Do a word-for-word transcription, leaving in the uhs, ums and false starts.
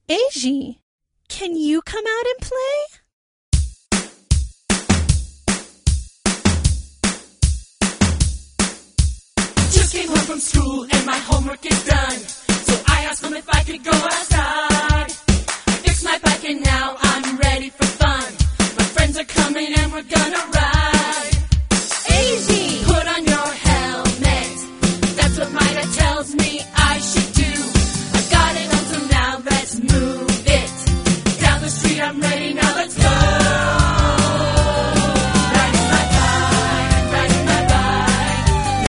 Eiji, can you come out and play? Just came home from school and my homework is done. So I asked him if I could go outside. I fixed my bike and now I'm ready for fun. My friends are coming and we're gonna ride.